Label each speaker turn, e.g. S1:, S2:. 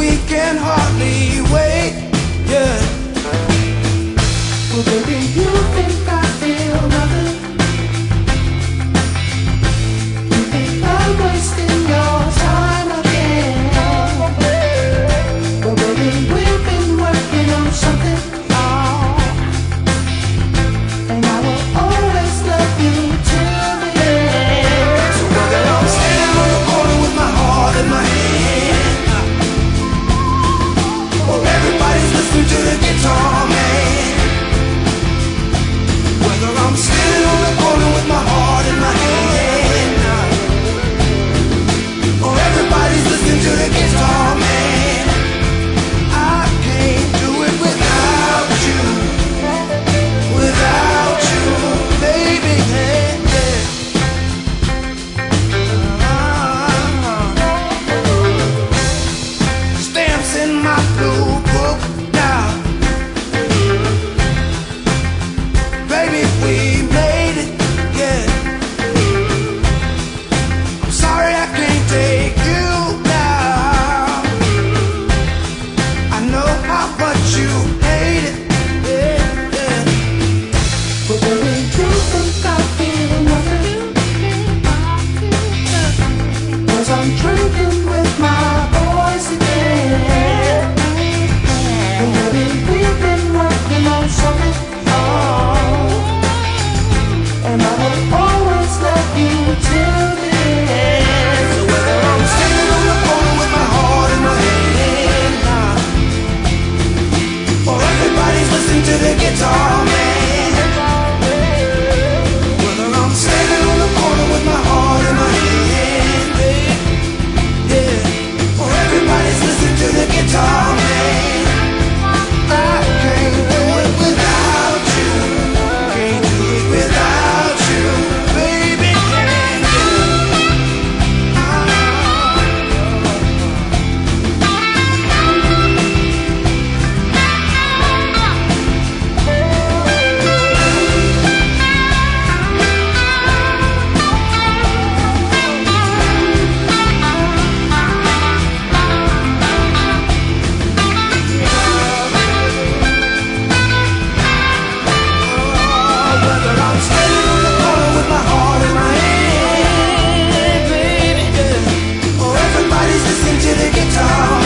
S1: we can hardly wait. Yeah.
S2: Well, baby, you think I feel nothing? You think I'm wasting your time again? Well, baby, we've been working on something, and I will always love you till the end.
S1: So whether I'm standing on the corner with my heart in my hand, or everybody's listening to the guitar man, whether I'm standing on the corner with my heart in my hand, or everybody's listening to the guitar man, I can't do it without you, baby. Stamps in my blue book now. Baby, we made it, yeah. I'm sorry I can't take you now. I know how much you hate it, yeah, yeah.
S2: But baby, you think I feel nothing? 'Cause I'm drinking with my boys again. And baby, we've been working on something, and I will always love you till the end.
S1: So whether I'm standing on the corner with my heart in my hand, or everybody's listening to the guitar man, whether I'm standing on the corner with my heart in my hand, babe, yeah, or everybody's listening to the guitar man, I can't do it without you. Can't do it without you, baby. Can't do whether I'm standing on the corner with my heart in my hand, baby, yeah, or everybody's listening to the guitar